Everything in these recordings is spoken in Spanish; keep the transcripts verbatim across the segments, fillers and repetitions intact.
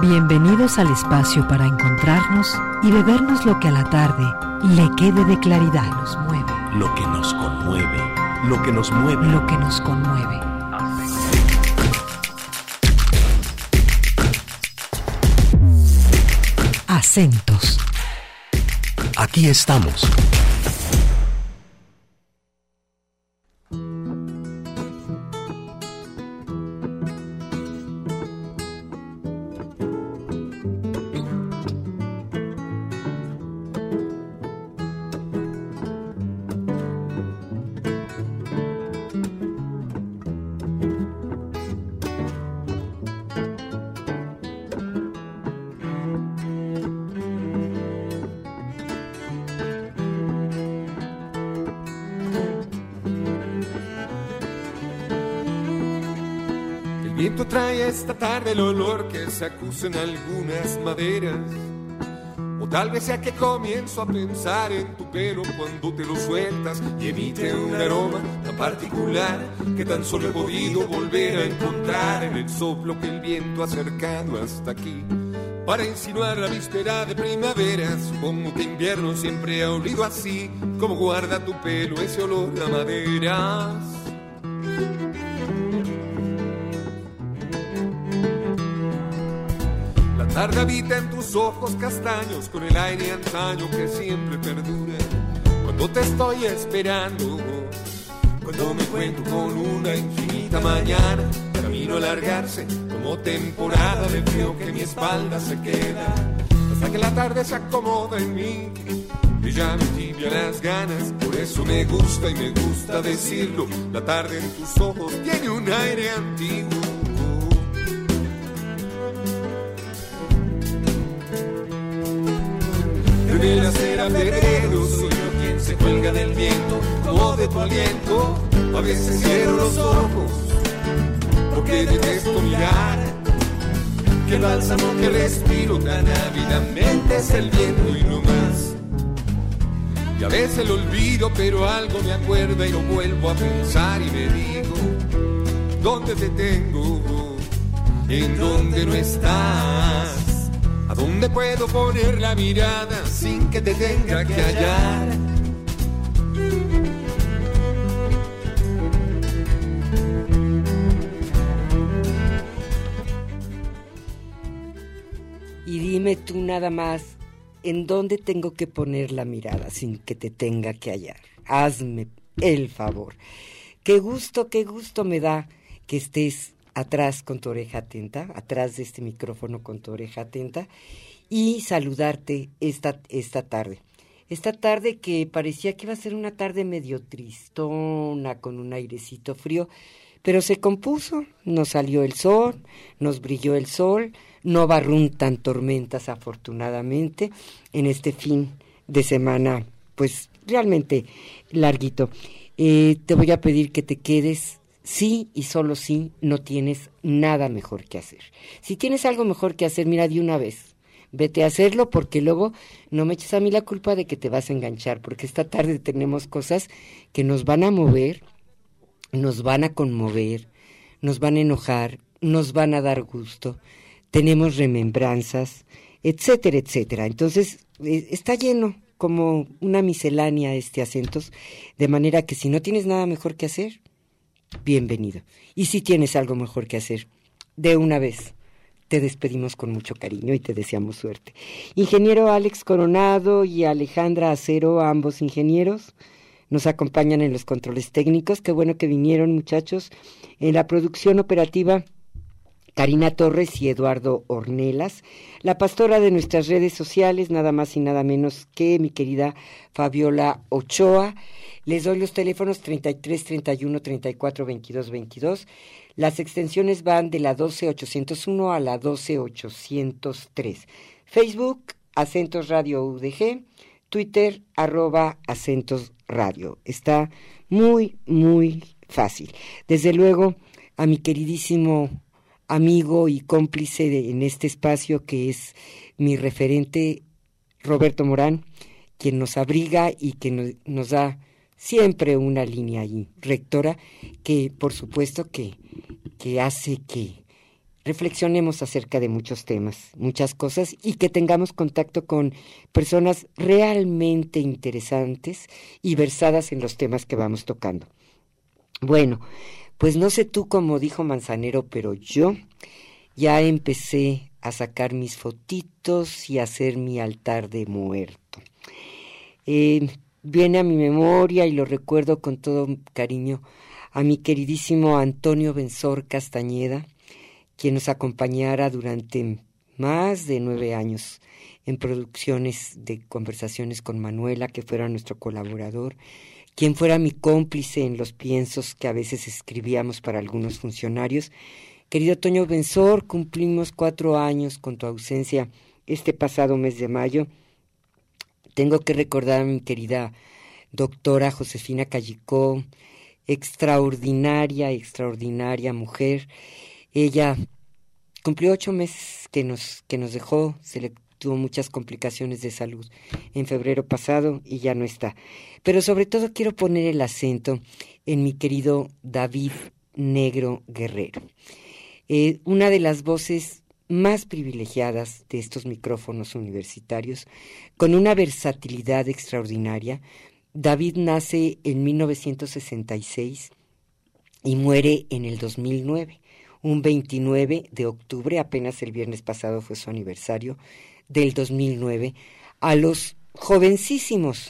Bienvenidos al espacio para encontrarnos y bebernos lo que a la tarde le quede de claridad. Nos mueve. Lo que nos conmueve. Lo que nos mueve. Lo que nos conmueve. Acentos. Aquí estamos. Trae esta tarde el olor que se acusa en algunas maderas. O tal vez sea que comienzo a pensar en tu pelo cuando te lo sueltas y emite un aroma tan particular que tan solo he podido volver a encontrar en el soplo que el viento ha acercado hasta aquí. Para insinuar la víspera de primavera, supongo que invierno siempre ha olido así, como guarda tu pelo ese olor a maderas. La tarde habita en tus ojos castaños con el aire antaño que siempre perdura. Cuando te estoy esperando, cuando me encuentro con una infinita mañana, camino a alargarse como temporada de frío que mi espalda se queda, hasta que la tarde se acomoda en mí y ya me tibia las ganas. Por eso me gusta y me gusta decirlo, la tarde en tus ojos tiene un aire antiguo. De la acera febrero soy yo quien se cuelga del viento como de tu aliento. A veces cierro los ojos porque detesto mirar que el bálsamo que respiro tan ávidamente es el viento y no más. Y a veces lo olvido pero algo me acuerda y lo vuelvo a pensar y me digo, ¿dónde te tengo? ¿En dónde no estás? ¿A dónde puedo poner la mirada sin que te tenga que hallar? Y dime tú nada más, ¿en dónde tengo que poner la mirada sin que te tenga que hallar? Hazme el favor. Qué gusto, qué gusto me da que estés atrás con tu oreja atenta, atrás de este micrófono con tu oreja atenta, y saludarte esta, esta tarde. Esta tarde que parecía que iba a ser una tarde medio tristona, con un airecito frío, pero se compuso, nos salió el sol, nos brilló el sol, no barruntan tormentas afortunadamente en este fin de semana, pues realmente larguito. Eh, te voy a pedir que te quedes. Sí y solo sí, no tienes nada mejor que hacer. Si tienes algo mejor que hacer, mira, de una vez, vete a hacerlo, porque luego no me eches a mí la culpa de que te vas a enganchar, porque esta tarde tenemos cosas que nos van a mover, nos van a conmover, nos van a enojar, nos van a dar gusto, tenemos remembranzas, etcétera, etcétera. Entonces, eh, está lleno como una miscelánea este acentos, de manera que si no tienes nada mejor que hacer, bienvenido. Y si tienes algo mejor que hacer, de una vez, te despedimos con mucho cariño y te deseamos suerte. Ingeniero Alex Coronado y Alejandra Acero, ambos ingenieros, nos acompañan en los controles técnicos. Qué bueno que vinieron, muchachos. En la producción operativa, Karina Torres y Eduardo Ornelas. La pastora de nuestras redes sociales, nada más y nada menos que mi querida Fabiola Ochoa. Les doy los teléfonos treinta y tres, treinta y uno, treinta y cuatro, veintidós, veintidós. Las extensiones van de la doce ochocientos uno a la doce ochocientos tres. Facebook, Acentos Radio U D G. Twitter, arroba Acentos Radio. Está muy, muy fácil. Desde luego, a mi queridísimo amigo y cómplice de, en este espacio, que es mi referente, Roberto Morán, quien nos abriga y que nos, nos da siempre una línea ahí rectora, que por supuesto que, que hace que reflexionemos acerca de muchos temas, muchas cosas, y que tengamos contacto con personas realmente interesantes y versadas en los temas que vamos tocando. Bueno, pues no sé tú cómo dijo Manzanero, pero yo ya empecé a sacar mis fotitos y a hacer mi altar de muerto. Eh, viene a mi memoria y lo recuerdo con todo cariño a mi queridísimo Antonio Benzor Castañeda, quien nos acompañara durante más de nueve años en producciones de Conversaciones con Manuela, que fuera nuestro colaborador, quien fuera mi cómplice en los piensos que a veces escribíamos para algunos funcionarios. Querido Toño Benzor, cumplimos cuatro años con tu ausencia este pasado mes de mayo. Tengo que recordar a mi querida doctora Josefina Callicó, extraordinaria, extraordinaria mujer. Ella cumplió ocho meses que nos, que nos dejó, se le tuvo muchas complicaciones de salud en febrero pasado y ya no está. Pero sobre todo quiero poner el acento en mi querido David Negro Guerrero, eh, una de las voces más privilegiadas de estos micrófonos universitarios, con una versatilidad extraordinaria. David nace en mil novecientos sesenta y seis y muere en el dos mil nueve. Un veintinueve de octubre, apenas el viernes pasado fue su aniversario, del dos mil nueve, a los jovencísimos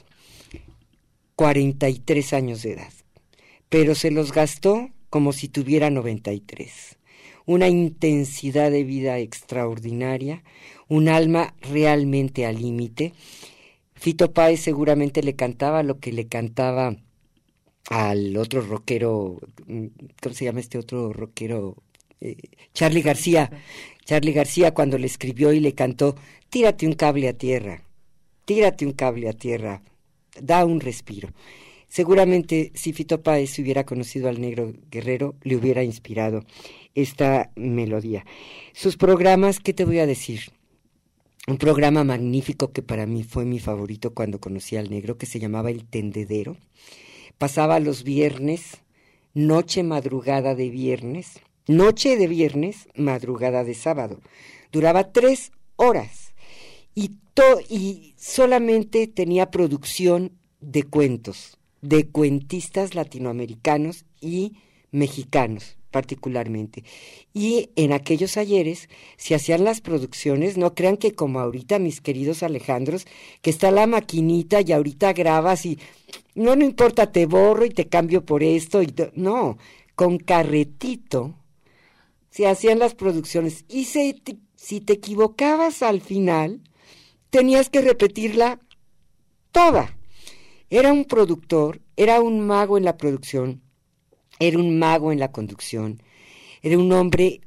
cuarenta y tres años de edad, pero se los gastó como si tuviera noventa y tres. Una intensidad de vida extraordinaria, un alma realmente al límite. Fito Páez seguramente le cantaba lo que le cantaba al otro rockero, ¿cómo se llama este otro rockero? Eh, Charly García, Charly García cuando le escribió y le cantó, tírate un cable a tierra, tírate un cable a tierra, da un respiro. Seguramente si Fito Páez hubiera conocido al Negro Guerrero, le hubiera inspirado esta melodía. Sus programas, ¿qué te voy a decir? Un programa magnífico que para mí fue mi favorito cuando conocí al Negro, que se llamaba El Tendedero. Pasaba los viernes, noche madrugada de viernes, noche de viernes, madrugada de sábado. Duraba tres horas y, to- y solamente tenía producción de cuentos, de cuentistas latinoamericanos y mexicanos particularmente. Y en aquellos ayeres se hacían las producciones, no crean que como ahorita mis queridos Alejandros, que está la maquinita y ahorita grabas y no, no importa, te borro y te cambio por esto. Y to- no, con carretito se hacían las producciones y se te, si te equivocabas al final, tenías que repetirla toda. Era un productor, era un mago en la producción, era un mago en la conducción, era un hombre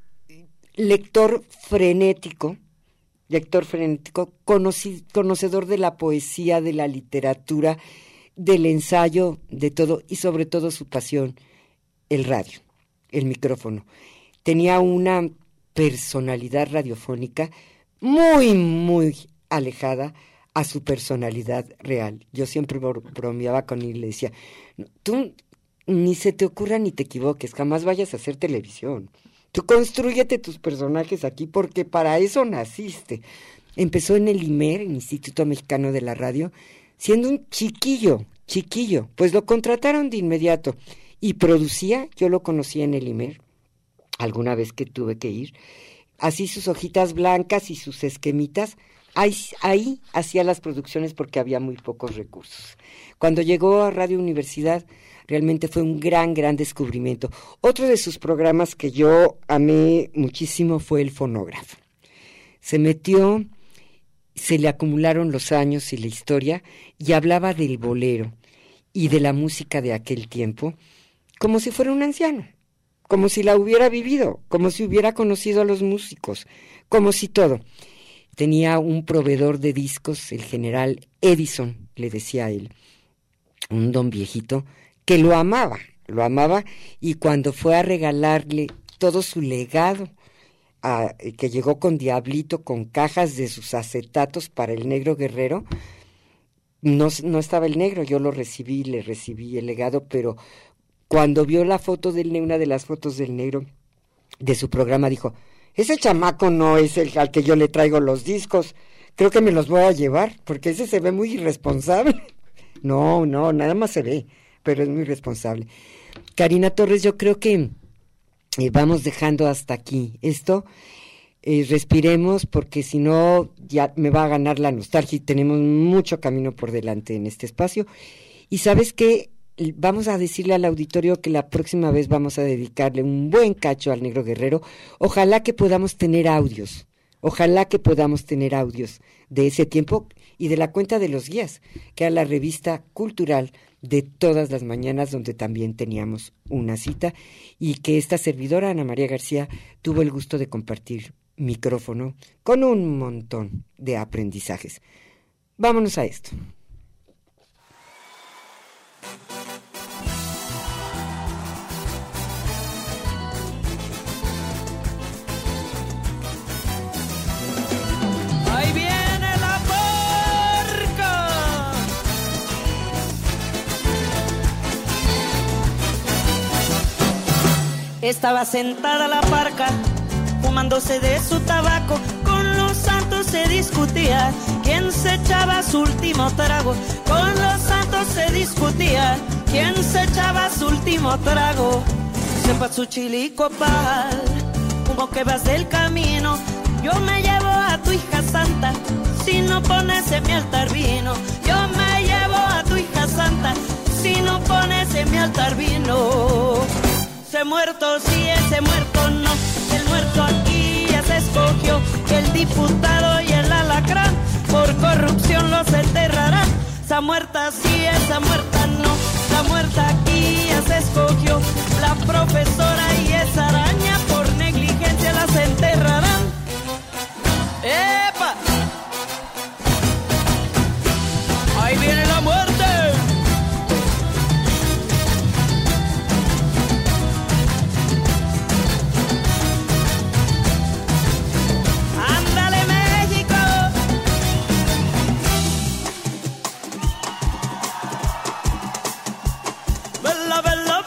lector frenético, lector frenético, conoci, conocedor de la poesía, de la literatura, del ensayo, de todo, y sobre todo su pasión, el radio, el micrófono. Tenía una personalidad radiofónica muy, muy alejada a su personalidad real. Yo siempre bromeaba con él y le decía, tú ni se te ocurra ni te equivoques, jamás vayas a hacer televisión. Tú constrúyete tus personajes aquí porque para eso naciste. Empezó en el I M E R, el Instituto Mexicano de la Radio, siendo un chiquillo, chiquillo. Pues lo contrataron de inmediato y producía, yo lo conocía en el I M E R, alguna vez que tuve que ir, así sus hojitas blancas y sus esquemitas, ahí, ahí hacía las producciones porque había muy pocos recursos. Cuando llegó a Radio Universidad, realmente fue un gran, gran descubrimiento. Otro de sus programas que yo amé muchísimo fue El Fonógrafo. Se metió, se le acumularon los años y la historia, y hablaba del bolero y de la música de aquel tiempo, como si fuera un anciano, como si la hubiera vivido, como si hubiera conocido a los músicos, como si todo. Tenía un proveedor de discos, el general Edison, le decía a él, un don viejito, que lo amaba, lo amaba, y cuando fue a regalarle todo su legado, a, que llegó con Diablito, con cajas de sus acetatos para el Negro Guerrero, no, no estaba el Negro, yo lo recibí, le recibí el legado, pero cuando vio la foto del una de las fotos del Negro, de su programa, dijo, ese chamaco no es el al que yo le traigo los discos, creo que me los voy a llevar, porque ese se ve muy irresponsable. No, no, nada más se ve, pero es muy responsable. Karina Torres, yo creo que eh, vamos dejando hasta aquí esto. Eh, respiremos, porque si no ya me va a ganar la nostalgia y tenemos mucho camino por delante en este espacio. Y ¿sabes qué? Vamos a decirle al auditorio que la próxima vez vamos a dedicarle un buen cacho al Negro Guerrero. Ojalá que podamos tener audios, ojalá que podamos tener audios de ese tiempo y de la Cuenta de los Guías, que era la revista cultural de todas las mañanas, donde también teníamos una cita, y que esta servidora, Ana María García, tuvo el gusto de compartir micrófono con un montón de aprendizajes. Vámonos a esto. Ahí viene la parca. Estaba sentada la parca, fumándose de su tabaco, con los santos se discutía quién se echaba su último trago. Con los santos se discutía quién se echaba su último trago. Sepa su chilicopal, humo que vas del camino, yo me llevo a tu hija santa, si no pones en mi altar vino. Yo me llevo a tu hija santa, si no pones en mi altar vino. Ese muerto sí, ese muerto no, el muerto aquí ya se escogió, que el diputado y el alacrán por corrupción los enterrarán. Esa muerta sí, esa muerta no, la muerta aquí ya se escogió, la profesora y esa araña por negligencia las enterrarán. ¡Epa! Ahí viene la muerte. ¡Ándale, México! Vela, vela,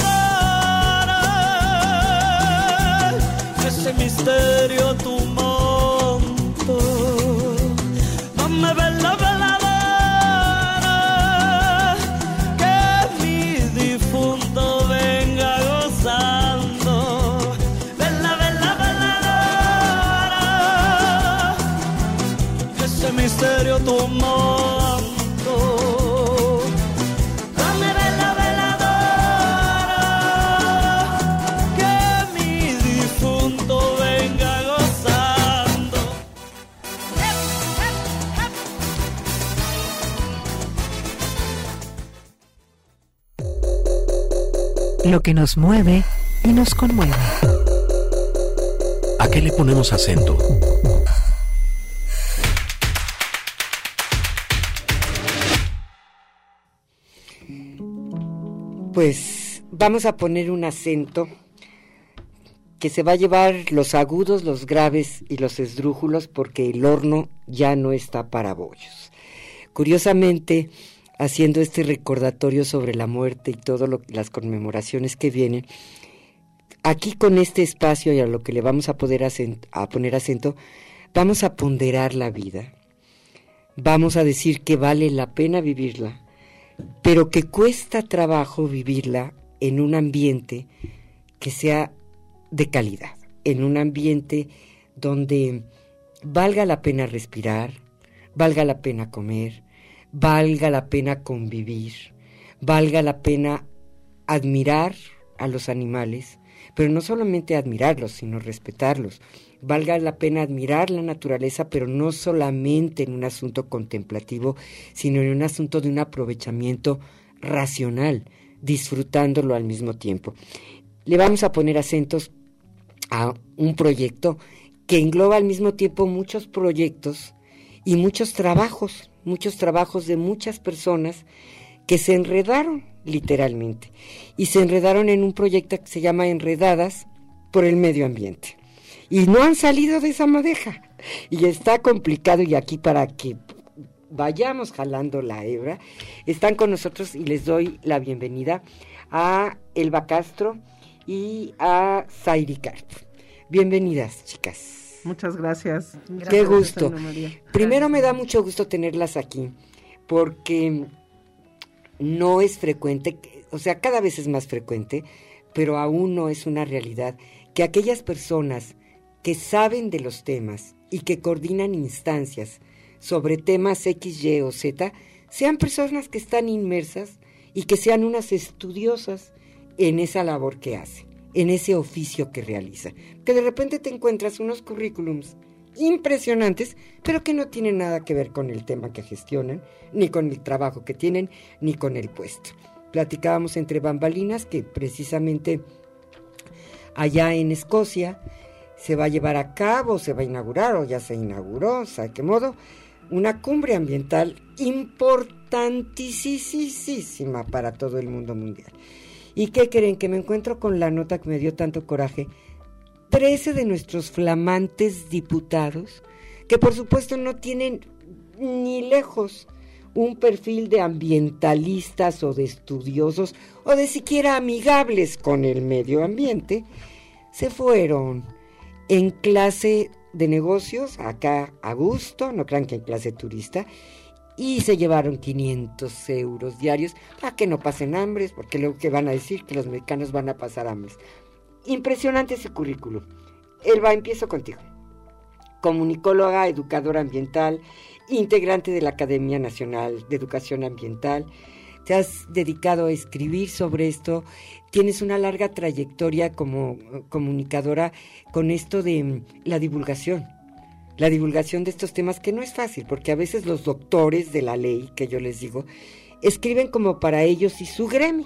veladora, ese misterio tu manto. Dame vela, veladora, que mi difunto venga gozando. Vela, vela, veladora, ese misterio tu manto. Dame vela, veladora, que mi difunto venga gozando. Hep, hep, hep. Lo que nos mueve y nos conmueve. ¿A qué le ponemos acento? Pues vamos a poner un acento que se va a llevar los agudos, los graves y los esdrújulos, porque el horno ya no está para bollos. Curiosamente, haciendo este recordatorio sobre la muerte y todas las conmemoraciones que vienen, aquí con este espacio y a lo que le vamos a poder acento, a poner acento, vamos a ponderar la vida. Vamos a decir que vale la pena vivirla, pero que cuesta trabajo vivirla en un ambiente que sea de calidad, en un ambiente donde valga la pena respirar, valga la pena comer, valga la pena convivir, valga la pena admirar a los animales, pero no solamente admirarlos, sino respetarlos. Valga la pena admirar la naturaleza, pero no solamente en un asunto contemplativo, sino en un asunto de un aprovechamiento racional, disfrutándolo al mismo tiempo. Le vamos a poner acentos a un proyecto que engloba al mismo tiempo muchos proyectos y muchos trabajos, muchos trabajos de muchas personas que se enredaron literalmente, y se enredaron en un proyecto que se llama Enredadas por el Medio Ambiente. Y no han salido de esa madeja. Y está complicado, y aquí para que vayamos jalando la hebra, están con nosotros y les doy la bienvenida a Elba Castro y a Zairi Carp. Bienvenidas, chicas. Muchas gracias. gracias Qué gusto. María. Primero me da mucho gusto tenerlas aquí, porque no es frecuente, o sea, cada vez es más frecuente, pero aún no es una realidad que aquellas personas que saben de los temas y que coordinan instancias sobre temas X, Y o Z, sean personas que están inmersas y que sean unas estudiosas en esa labor que hacen, en ese oficio que realizan. Que de repente te encuentras unos currículums impresionantes, pero que no tienen nada que ver con el tema que gestionan, ni con el trabajo que tienen, ni con el puesto. Platicábamos entre bambalinas que precisamente allá en Escocia se va a llevar a cabo, se va a inaugurar, o ya se inauguró, ¿sabe qué modo? Una cumbre ambiental importantísima para todo el mundo mundial. ¿Y qué creen? Que me encuentro con la nota que me dio tanto coraje. trece de nuestros flamantes diputados, que por supuesto no tienen ni lejos un perfil de ambientalistas o de estudiosos o de siquiera amigables con el medio ambiente, se fueron en clase de negocios, acá a gusto, no crean que en clase turista, y se llevaron quinientos euros diarios para que no pasen hambres, porque luego que van a decir que los mexicanos van a pasar hambres. Impresionante ese currículum. Elba, empiezo contigo. Comunicóloga, educadora ambiental, integrante de la Academia Nacional de Educación Ambiental. Te has dedicado a escribir sobre esto. Tienes una larga trayectoria como comunicadora con esto de la divulgación. La divulgación de estos temas, que no es fácil, porque a veces los doctores de la ley, que yo les digo, escriben como para ellos y su gremio.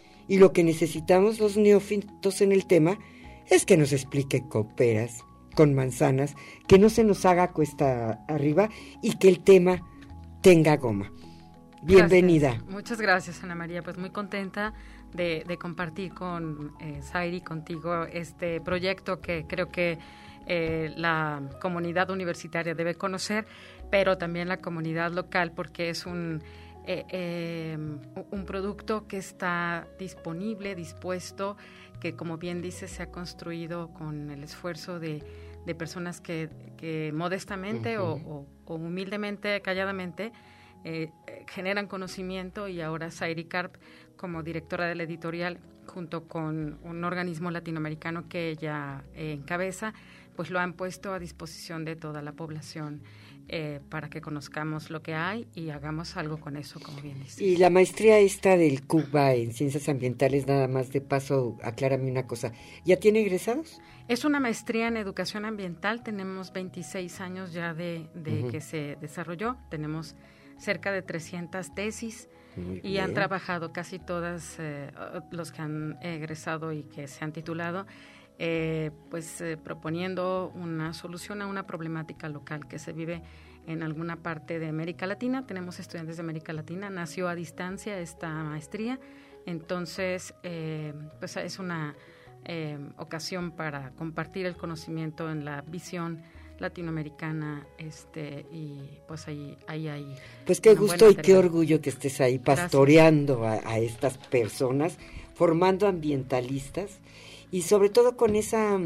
Y lo que necesitamos los neófitos en el tema es que nos expliquen con peras, con manzanas, que no se nos haga cuesta arriba y que el tema tenga goma. Bienvenida. Gracias. Muchas gracias, Ana María. Pues muy contenta de, de compartir con eh, Zairi, contigo, este proyecto que creo que eh, la comunidad universitaria debe conocer, pero también la comunidad local, porque es un... Eh, eh, un producto que está disponible, dispuesto, que como bien dice se ha construido con el esfuerzo de, de personas que, que modestamente uh-huh. o, o, o humildemente, calladamente, eh, generan conocimiento, y ahora Zairi Karp, como directora de la editorial, junto con un organismo latinoamericano que ella eh, encabeza, pues lo han puesto a disposición de toda la población. Eh, para que conozcamos lo que hay y hagamos algo con eso, como bien dice. Y la maestría esta del CUBA en Ciencias Ambientales, nada más de paso, aclárame una cosa, ¿ya tiene egresados? Es una maestría en Educación Ambiental, tenemos veintiséis años ya de, de uh-huh. que se desarrolló, tenemos cerca de trescientas tesis. Muy y bien. Han trabajado casi todas eh, los que han egresado y que se han titulado, Eh, pues eh, proponiendo una solución a una problemática local que se vive en alguna parte de América Latina. Tenemos estudiantes de América Latina, nació a distancia esta maestría, entonces eh, pues es una eh, ocasión para compartir el conocimiento en la visión latinoamericana, este y pues ahí ahí ahí pues qué gusto y qué orgullo que estés ahí pastoreando a, a estas personas, formando ambientalistas. Y sobre todo con esa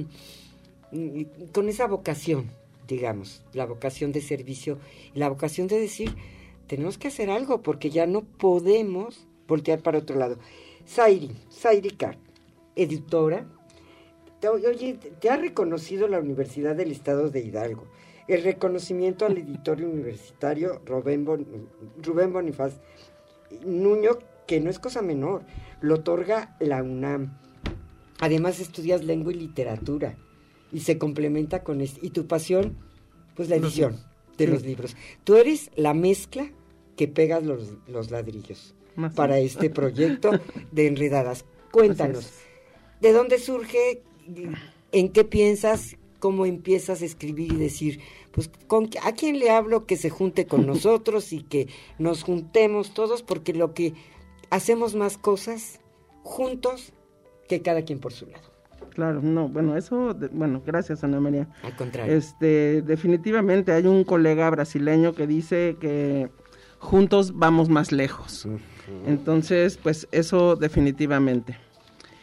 con esa vocación, digamos, la vocación de servicio, la vocación de decir, tenemos que hacer algo porque ya no podemos voltear para otro lado. Zairi, Zairi Karp, editora, te, oye, te ha reconocido la Universidad del Estado de Hidalgo, el reconocimiento al editor universitario Rubén, Bon, Rubén Bonifaz Nuño, que no es cosa menor, lo otorga la UNAM. Además estudias lengua y literatura y se complementa con esto. Y tu pasión, pues la edición de sí. los libros. Tú eres la mezcla que pegas los, los ladrillos Más para sí. este proyecto de Enredadas. Cuéntanos, ¿de dónde surge? ¿En qué piensas? ¿Cómo empiezas a escribir y decir, pues, con, ¿a quién le hablo que se junte con nosotros y que nos juntemos todos? Porque lo que hacemos más cosas juntos que cada quien por su lado. Claro, no, bueno, eso, de, bueno, gracias Ana María. Al contrario. Este, definitivamente hay un colega brasileño que dice que juntos vamos más lejos. Uh-huh. Entonces, pues eso definitivamente.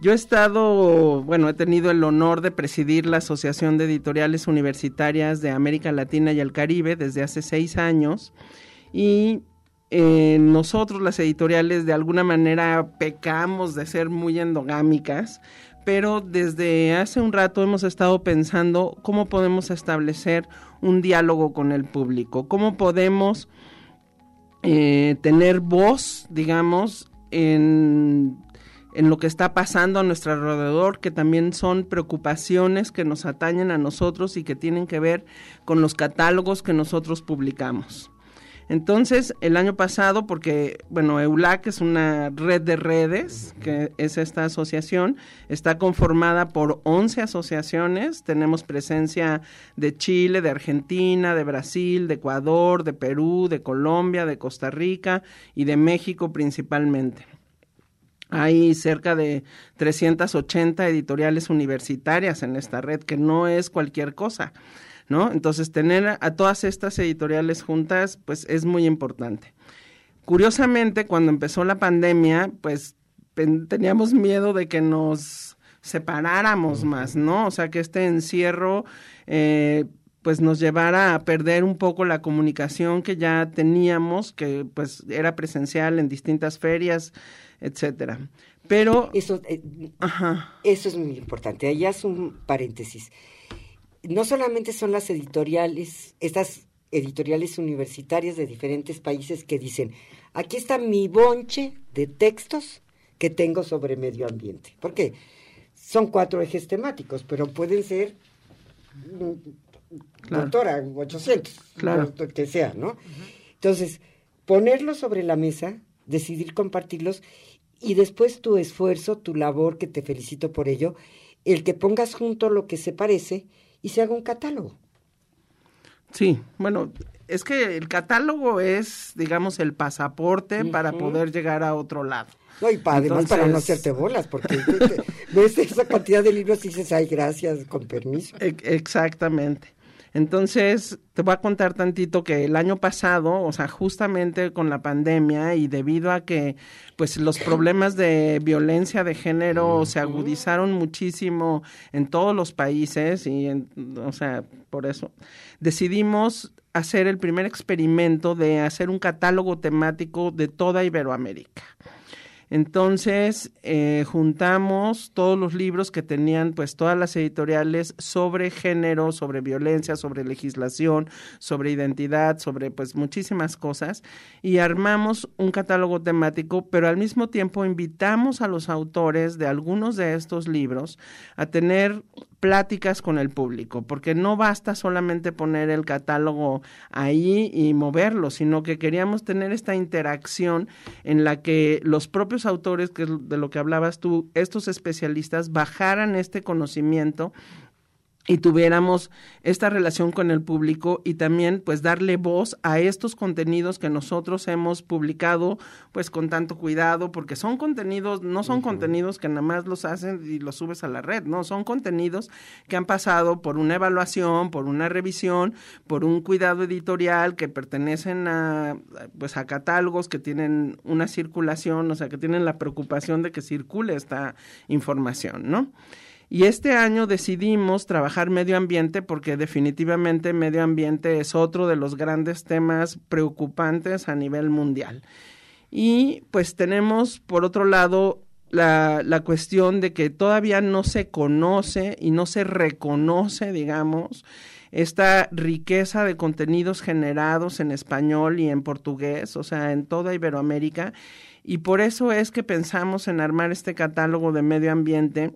Yo he estado, bueno, he tenido el honor de presidir la Asociación de Editoriales Universitarias de América Latina y el Caribe desde hace seis años y eh, nosotros las editoriales de alguna manera pecamos de ser muy endogámicas, pero desde hace un rato hemos estado pensando cómo podemos establecer un diálogo con el público, cómo podemos eh, tener voz, digamos, en, en lo que está pasando a nuestro alrededor, que también son preocupaciones que nos atañen a nosotros y que tienen que ver con los catálogos que nosotros publicamos. Entonces, el año pasado, porque, bueno, EULAC es una red de redes, que es esta asociación, está conformada por once asociaciones, tenemos presencia de Chile, de Argentina, de Brasil, de Ecuador, de Perú, de Colombia, de Costa Rica y de México principalmente. Hay cerca de trescientas ochenta editoriales universitarias en esta red, que no es cualquier cosa, ¿no? Entonces, tener a, a todas estas editoriales juntas, pues, es muy importante. Curiosamente, cuando empezó la pandemia, pues, pen, teníamos miedo de que nos separáramos más, ¿no? O sea, que este encierro, eh, pues, nos llevara a perder un poco la comunicación que ya teníamos, que, pues, era presencial en distintas ferias, etcétera. Pero... Eso, eh, ajá. eso es muy importante. Ahí haz un paréntesis. No solamente son las editoriales, estas editoriales universitarias de diferentes países que dicen, aquí está mi bonche de textos que tengo sobre medio ambiente. ¿Por qué? Son cuatro ejes temáticos, pero pueden ser, claro, doctora, ochocientos, claro, lo que sea, ¿no? Uh-huh. Entonces, ponerlos sobre la mesa, decidir compartirlos, y después tu esfuerzo, tu labor, que te felicito por ello, el que pongas junto lo que se parece y se haga un catálogo. Sí, bueno, es que el catálogo es, digamos, el pasaporte uh-huh. para poder llegar a otro lado. No, y para, además Entonces, para no hacerte bolas, porque ves esa cantidad de libros y dices, ay, gracias, con permiso. Exactamente. Entonces, te voy a contar tantito que el año pasado, o sea, justamente con la pandemia y debido a que, pues, los problemas de violencia de género uh-huh. se agudizaron muchísimo en todos los países y, en, o sea, por eso decidimos hacer el primer experimento de hacer un catálogo temático de toda Iberoamérica. Entonces, eh, juntamos todos los libros que tenían, pues, todas las editoriales sobre género, sobre violencia, sobre legislación, sobre identidad, sobre, pues, muchísimas cosas, y armamos un catálogo temático, pero al mismo tiempo invitamos a los autores de algunos de estos libros a tener pláticas con el público, porque no basta solamente poner el catálogo ahí y moverlo, sino que queríamos tener esta interacción en la que los propios autores, que es de lo que hablabas tú, estos especialistas bajaran este conocimiento y tuviéramos esta relación con el público y también, pues, darle voz a estos contenidos que nosotros hemos publicado, pues, con tanto cuidado, porque son contenidos, no son uh-huh. contenidos que nada más los hacen y los subes a la red, no, son contenidos que han pasado por una evaluación, por una revisión, por un cuidado editorial, que pertenecen a, pues, a catálogos que tienen una circulación, o sea, que tienen la preocupación de que circule esta información, ¿no? Y este año decidimos trabajar medio ambiente porque definitivamente medio ambiente es otro de los grandes temas preocupantes a nivel mundial. Y pues tenemos, por otro lado, la, la cuestión de que todavía no se conoce y no se reconoce, digamos, esta riqueza de contenidos generados en español y en portugués, o sea, en toda Iberoamérica. Y por eso es que pensamos en armar este catálogo de medio ambiente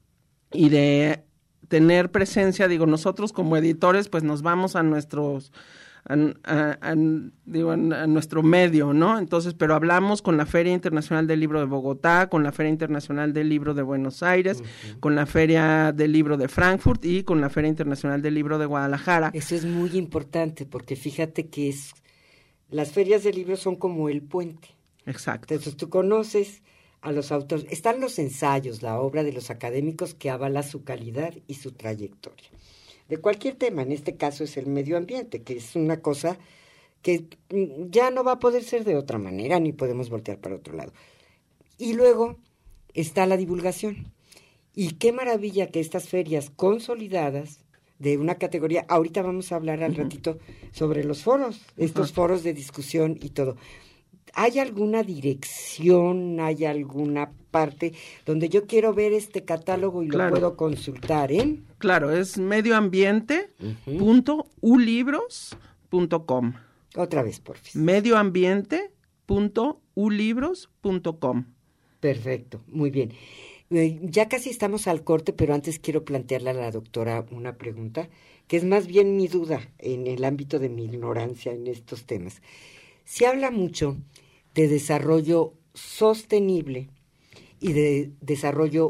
y de tener presencia, digo, nosotros como editores, pues nos vamos a nuestros, a, a, a, digo, a, a nuestro medio, ¿no? Entonces, pero hablamos con la Feria Internacional del Libro de Bogotá, con la Feria Internacional del Libro de Buenos Aires, uh-huh. con la Feria del Libro de Frankfurt y con la Feria Internacional del Libro de Guadalajara. Eso es muy importante, porque fíjate que es, las ferias de libros son como el puente. Exacto. Entonces, tú conoces a los autores, están los ensayos, la obra de los académicos que avala su calidad y su trayectoria. De cualquier tema, en este caso es el medio ambiente, que es una cosa que ya no va a poder ser de otra manera, ni podemos voltear para otro lado. Y luego está la divulgación. Y qué maravilla que estas ferias consolidadas de una categoría, ahorita vamos a hablar al ratito sobre los foros, estos uh-huh. foros de discusión y todo. ¿Hay alguna dirección, hay alguna parte donde yo quiero ver este catálogo y claro. lo puedo consultar, eh? Claro, es medioambiente punto u libros punto com. Otra vez, por favor. medioambiente punto u libros punto com. Perfecto, muy bien. Eh, ya casi estamos al corte, pero antes quiero plantearle a la doctora una pregunta, que es más bien mi duda en el ámbito de mi ignorancia en estos temas. Se habla mucho de desarrollo sostenible y de desarrollo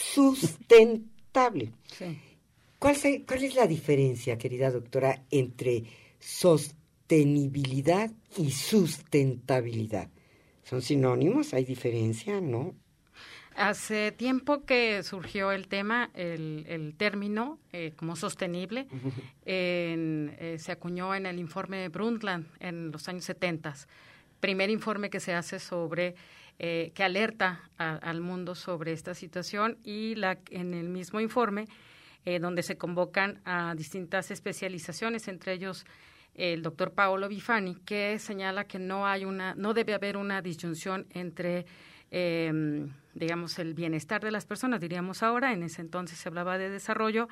sustentable. Sí. ¿Cuál, se, ¿Cuál es la diferencia, querida doctora, entre sostenibilidad y sustentabilidad? ¿Son sinónimos? ¿Hay diferencia? ¿No? Hace tiempo que surgió el tema, el, el término eh, como sostenible, uh-huh. en, eh, se acuñó en el informe Brundtland en los años setenta. Primer informe que se hace sobre, eh, que alerta a, al mundo sobre esta situación, y la, en el mismo informe, eh, donde se convocan a distintas especializaciones, entre ellos el doctor Paolo Bifani, que señala que no hay una, no debe haber una disyunción entre Eh, digamos, el bienestar de las personas, diríamos ahora, en ese entonces se hablaba de desarrollo,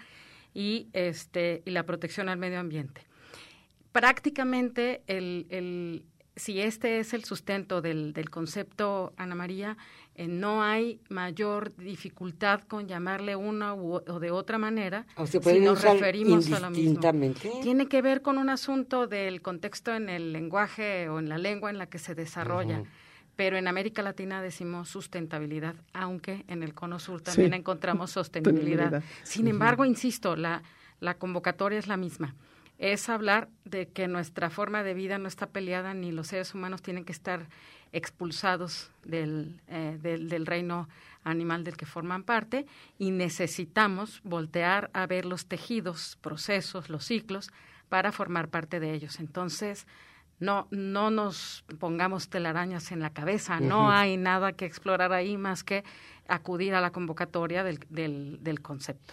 y este y la protección al medio ambiente. Prácticamente, el, el, si este es el sustento del, del concepto, Ana María, eh, no hay mayor dificultad con llamarle una u, o de otra manera, o se si nos referimos a lo mismo. Indistintamente. Tiene que ver con un asunto del contexto en el lenguaje o en la lengua en la que se desarrolla. Uh-huh. Pero en América Latina decimos sustentabilidad, aunque en el Cono Sur también sí. encontramos sostenibilidad. Sin embargo, uh-huh. insisto, la, la convocatoria es la misma. Es hablar de que nuestra forma de vida no está peleada, ni los seres humanos tienen que estar expulsados del, eh, del, del reino animal del que forman parte, y necesitamos voltear a ver los tejidos, procesos, los ciclos, para formar parte de ellos. Entonces, No, no nos pongamos telarañas en la cabeza, uh-huh. no hay nada que explorar ahí más que acudir a la convocatoria del, del, del concepto.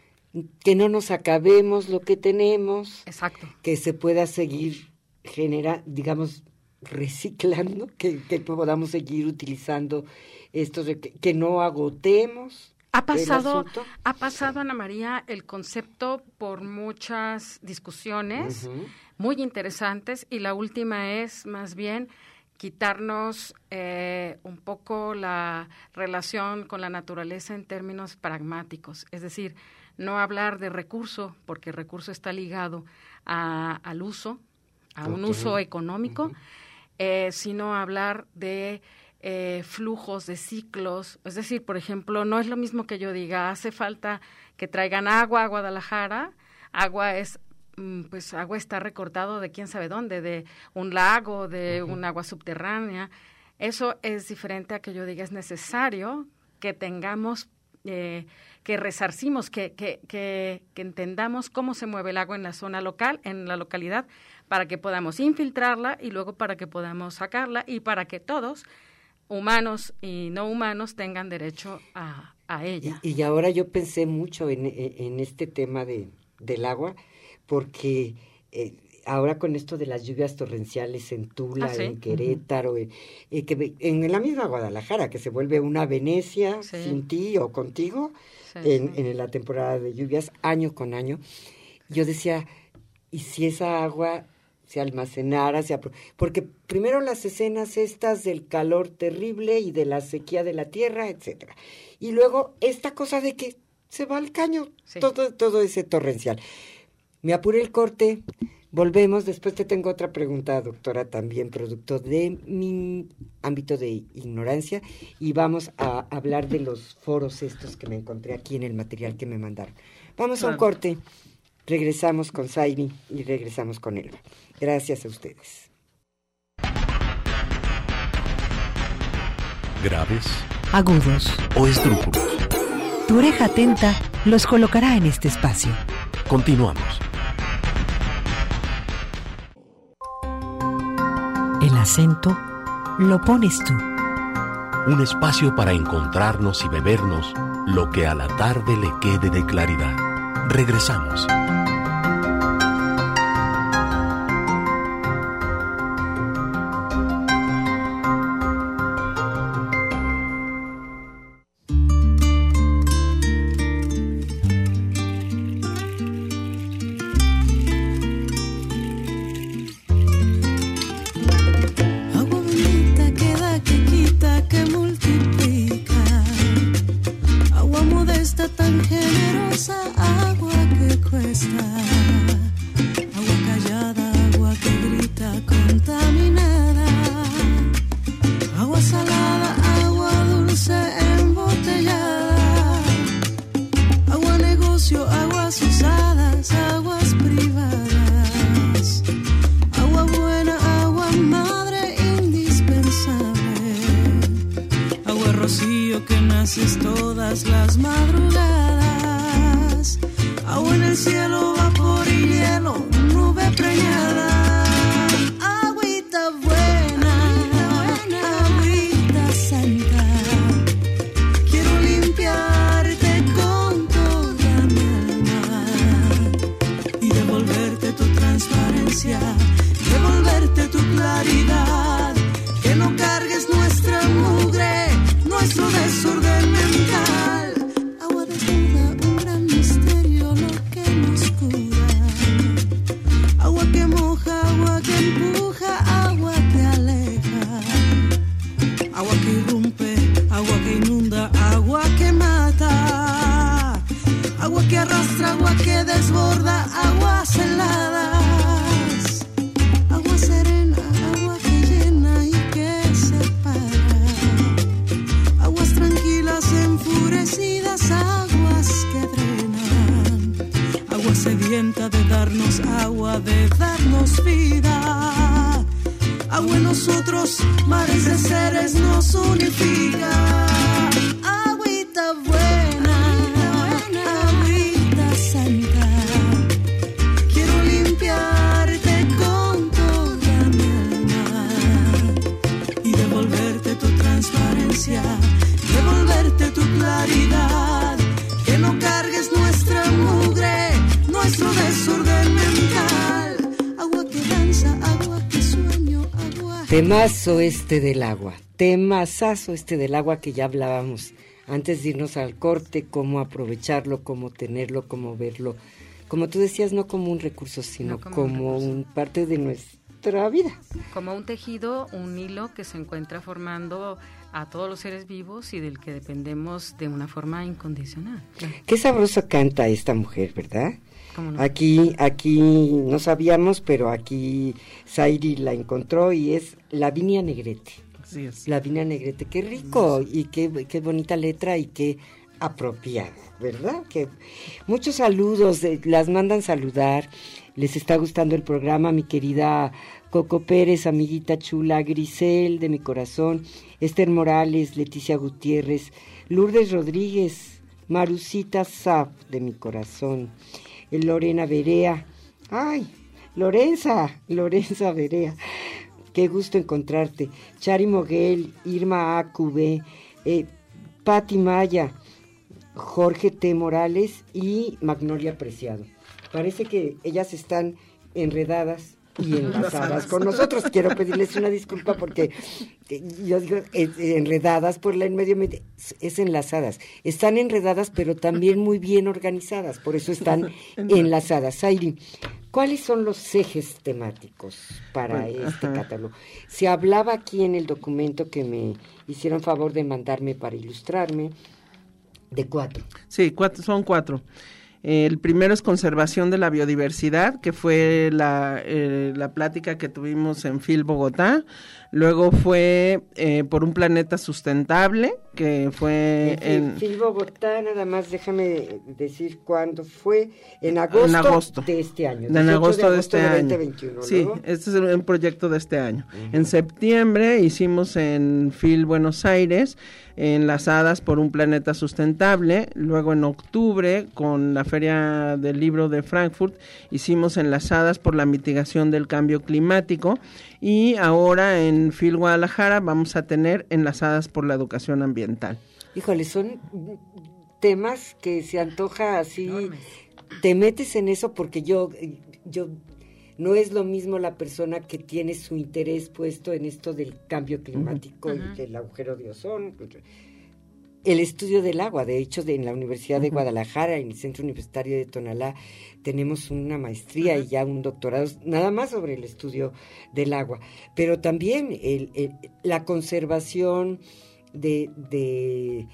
Que no nos acabemos lo que tenemos. Exacto. Que se pueda seguir genera, digamos, reciclando, que, que podamos seguir utilizando estos, que, que no agotemos. Ha pasado, ha pasado, Ana María, el concepto por muchas discusiones uh-huh. muy interesantes, y la última es más bien quitarnos eh, un poco la relación con la naturaleza en términos pragmáticos, es decir, no hablar de recurso, porque el recurso está ligado a, al uso, a okay. un uso económico, uh-huh. eh, sino hablar de Eh, flujos, de ciclos. Es decir, por ejemplo, no es lo mismo que yo diga, hace falta que traigan agua a Guadalajara. Agua es, pues agua está recortado de quién sabe dónde, de un lago, de uh-huh. un agua subterránea. Eso es diferente a que yo diga, es necesario que tengamos, eh, que resarcimos, que, que, que, que entendamos cómo se mueve el agua en la zona local, en la localidad, para que podamos infiltrarla y luego para que podamos sacarla, y para que todos, humanos y no humanos, tengan derecho a, a ella. Y, y ahora yo pensé mucho en, en este tema de, del agua, porque eh, ahora con esto de las lluvias torrenciales en Tula, ¿ah, sí? en Querétaro, uh-huh. eh, que en la misma Guadalajara, que se vuelve una Venecia sí. sin ti o contigo, sí, en, sí. en la temporada de lluvias, año con año, yo decía, ¿y si esa agua se almacenara? Se apro- porque primero las escenas estas del calor terrible y de la sequía de la tierra, etcétera, y luego esta cosa de que se va al caño, sí. todo, todo ese torrencial. Me apuré el corte, volvemos, después te tengo otra pregunta, doctora, también producto de mi ámbito de ignorancia, y vamos a hablar de los foros estos que me encontré aquí en el material que me mandaron. Vamos claro. a un corte. Regresamos con Zairi y regresamos con Elba. Gracias a ustedes. Graves, agudos o esdrújulos. Tu oreja atenta los colocará en este espacio. Continuamos. El acento lo pones tú. un espacio para encontrarnos y bebernos lo que a la tarde le quede de claridad. Regresamos. Temazo este del agua, temazazo este del agua que ya hablábamos antes de irnos al corte, cómo aprovecharlo, cómo tenerlo, cómo verlo, como tú decías, no como un recurso, sino no como, como un, un parte de nuestra vida. Como un tejido, un hilo que se encuentra formando a todos los seres vivos y del que dependemos de una forma incondicional. Qué sabroso canta esta mujer, ¿verdad? No? Aquí, aquí no sabíamos, pero aquí Zairi la encontró y es Lavinia Negrete. Así es. Lavinia Negrete, qué rico y qué, qué bonita letra y qué apropiada, ¿verdad? Que muchos saludos, eh, las mandan saludar, les está gustando el programa, mi querida Coco Pérez, amiguita chula, Grisel de mi corazón, Esther Morales, Leticia Gutiérrez, Lourdes Rodríguez, Marucita Zap de mi corazón, Lorena Berea, ay, Lorenza, Lorenza Berea, qué gusto encontrarte, Chari Moguel, Irma A Q B, eh, Pati Maya, Jorge T. Morales y Magnolia Preciado. Parece que ellas están enredadas y enlazadas con nosotros. Quiero pedirles una disculpa porque yo digo eh, enredadas por la en medio, es enlazadas. Están enredadas, pero también muy bien organizadas, por eso están enlazadas. Zairi, ¿cuáles son los ejes temáticos para bueno, este ajá. catálogo? Se hablaba aquí en el documento que me hicieron favor de mandarme para ilustrarme, de cuatro. Sí, cuatro, son cuatro. El primero es conservación de la biodiversidad, que fue la, eh, la plática que tuvimos en Phil Bogotá. Luego fue eh, por un planeta sustentable, que fue en... en Phil Bogotá, nada más déjame decir cuándo fue, en agosto, en agosto de este año. En agosto de, agosto de este de año. veinte veintiuno, sí, ¿no? este es un proyecto de este año. Uh-huh. En septiembre hicimos en Phil Buenos Aires, enlazadas por un planeta sustentable. Luego en octubre, con la Feria del Libro de Frankfurt, hicimos enlazadas por la mitigación del cambio climático, y ahora en Phil Guadalajara vamos a tener enlazadas por la educación ambiental. Híjole, son temas que se antoja así, enormes. Te metes en eso porque yo, yo no es lo mismo la persona que tiene su interés puesto en esto del cambio climático uh-huh. y del agujero de ozono, el estudio del agua. De hecho, de, en la Universidad de uh-huh. Guadalajara, en el Centro Universitario de Tonalá, tenemos una maestría uh-huh. y ya un doctorado, nada más sobre el estudio del agua. Pero también el, el, la conservación de, de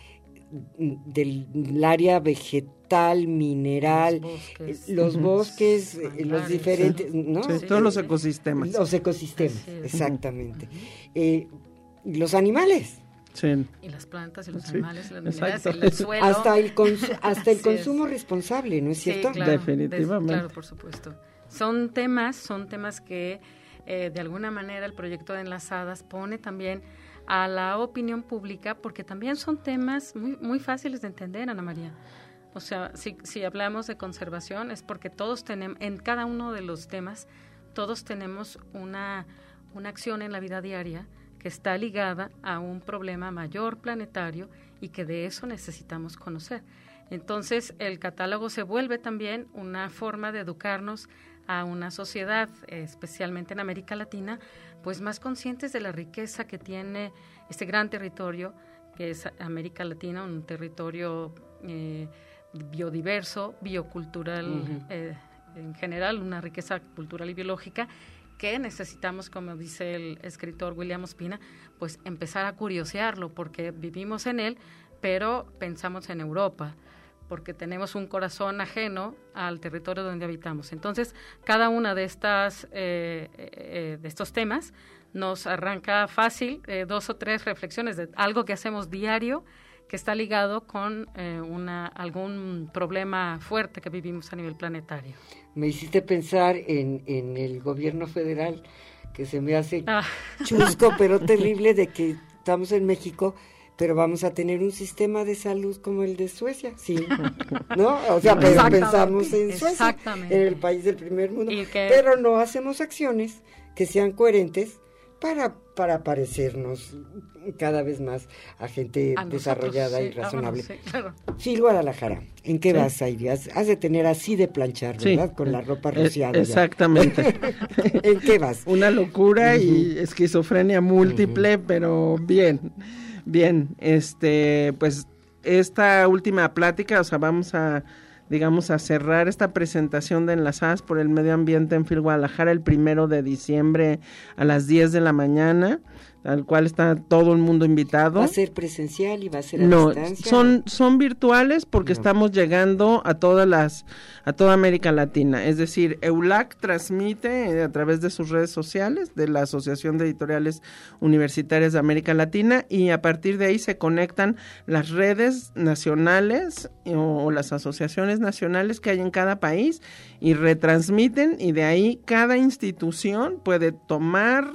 del área vegetal, mineral, los bosques, los, bosques, uh-huh. los diferentes, sí. ¿no? Sí, todos los ecosistemas. Los ecosistemas, sí, exactamente. Uh-huh. Eh, los animales. Sí. Y las plantas y los sí. animales, los minerales, el, el suelo. Hasta el, consu- hasta el sí, consumo es. responsable, ¿no es cierto? Sí, claro, definitivamente. Des, claro, por supuesto. Son temas, son temas que eh, de alguna manera el proyecto de Enlazadas pone también a la opinión pública, porque también son temas muy, muy fáciles de entender, Ana María. O sea, si, si hablamos de conservación es porque todos tenemos, en cada uno de los temas, todos tenemos una, una acción en la vida diaria que está ligada a un problema mayor planetario y que de eso necesitamos conocer. Entonces, el catálogo se vuelve también una forma de educarnos a una sociedad, especialmente en América Latina, pues más conscientes de la riqueza que tiene este gran territorio, que es América Latina, un territorio eh, biodiverso, biocultural, uh-huh. eh, en general, una riqueza cultural y biológica, que necesitamos, como dice el escritor William Ospina, pues empezar a curiosearlo, porque vivimos en él, pero pensamos en Europa, porque tenemos un corazón ajeno al territorio donde habitamos. Entonces, cada una de estas eh, eh, de estos temas nos arranca fácil eh, dos o tres reflexiones de algo que hacemos diario, que está ligado con eh, una algún problema fuerte que vivimos a nivel planetario. Me hiciste pensar en, en el gobierno federal, que se me hace ah. chusco, pero terrible, de que estamos en México, pero vamos a tener un sistema de salud como el de Suecia, sí, ¿no? O sea, pero pensamos en Suecia, en el país del primer mundo, que... pero no hacemos acciones que sean coherentes para, para parecernos cada vez más a gente a desarrollada nosotros, sí, y razonable. Sí, claro. Phil Guadalajara, ¿en qué sí. vas, Airi? Has, has de tener así de planchar, ¿verdad? Sí. Con la ropa rociada. Eh, exactamente. ¿En qué vas? Una locura uh-huh. y esquizofrenia múltiple, uh-huh. pero bien. Bien, este, pues esta última plática, o sea, vamos a, digamos, a cerrar esta presentación de Enlazadas por el Medio Ambiente en Phil Guadalajara el primero de diciembre a las diez de la mañana, al cual está todo el mundo invitado. ¿Va a ser presencial y va a ser a no, distancia? son son virtuales porque no. estamos llegando a todas las a toda América Latina, es decir, EULAC transmite a través de sus redes sociales de la Asociación de Editoriales Universitarias de América Latina, y a partir de ahí se conectan las redes nacionales o, o las asociaciones nacionales que hay en cada país y retransmiten, y de ahí cada institución puede tomar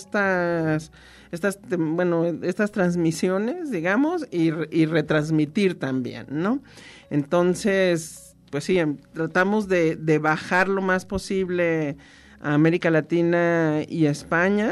estas estas bueno estas transmisiones, digamos, y, y retransmitir también, ¿no? Entonces, pues sí, tratamos de, de bajar lo más posible a América Latina y a España,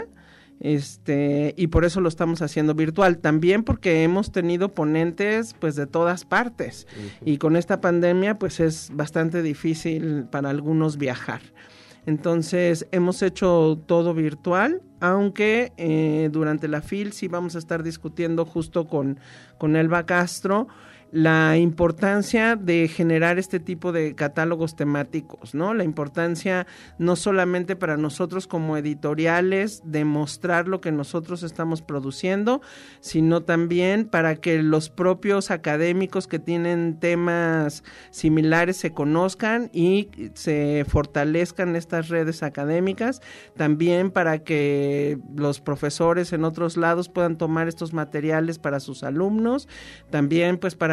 este y por eso lo estamos haciendo virtual, también porque hemos tenido ponentes pues de todas partes, uh-huh. y con esta pandemia pues es bastante difícil para algunos viajar. Entonces, hemos hecho todo virtual, aunque eh, durante la Phil sí vamos a estar discutiendo justo con, con Elba Castro la importancia de generar este tipo de catálogos temáticos, ¿no? La importancia no solamente para nosotros como editoriales de mostrar lo que nosotros estamos produciendo, sino también para que los propios académicos que tienen temas similares se conozcan y se fortalezcan estas redes académicas, también para que los profesores en otros lados puedan tomar estos materiales para sus alumnos, también pues para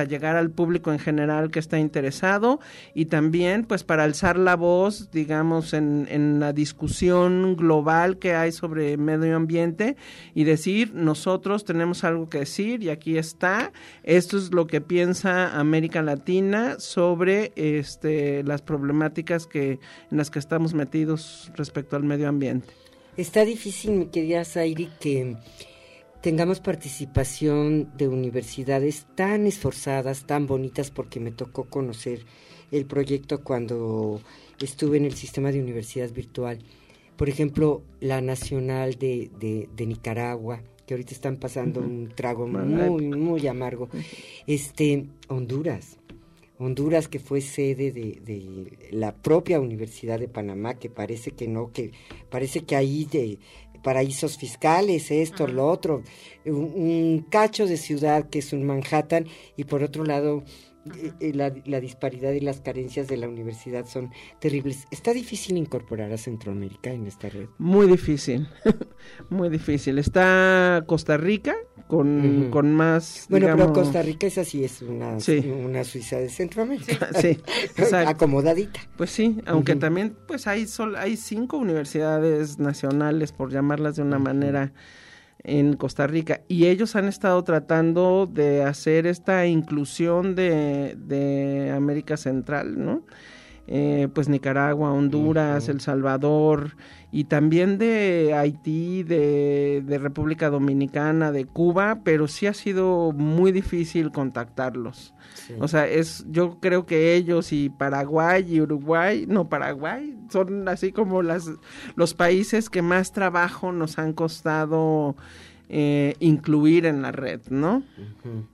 para llegar al público en general que está interesado y también pues para alzar la voz, digamos, en, en la discusión global que hay sobre medio ambiente y decir, nosotros tenemos algo que decir y aquí está, esto es lo que piensa América Latina sobre este las problemáticas que en las que estamos metidos respecto al medio ambiente. Está difícil, mi querida Zairi, que tengamos participación de universidades tan esforzadas, tan bonitas, porque me tocó conocer el proyecto cuando estuve en el sistema de universidad virtual. Por ejemplo, la Nacional de, de, de Nicaragua, que ahorita están pasando uh-huh. un trago muy, muy amargo. Este, Honduras. Honduras, que fue sede de, de la propia Universidad de Panamá, que parece que no, que parece que ahí de paraísos fiscales, esto, uh-huh. lo otro, un, un cacho de ciudad que es un Manhattan, y por otro lado, uh-huh. eh, la, la disparidad y las carencias de la universidad son terribles. ¿Está difícil incorporar a Centroamérica en esta red? Muy difícil, muy difícil. Está Costa Rica, con, uh-huh. con más, bueno, digamos... pero Costa Rica es así, es una, sí. una Suiza de Centroamérica. Sí, exacto. Acomodadita. Pues sí, aunque uh-huh. también pues hay sol, hay cinco universidades nacionales, por llamarlas de una uh-huh. manera, en Costa Rica, y ellos han estado tratando de hacer esta inclusión de, de América Central, ¿no? Eh, pues Nicaragua, Honduras, uh-huh. El Salvador, y también de Haití, de, de República Dominicana, de Cuba, pero sí ha sido muy difícil contactarlos. Sí. O sea, es, yo creo que ellos y Paraguay y Uruguay, no Paraguay, son así como las los países que más trabajo nos han costado eh, incluir en la red, ¿no? Uh-huh.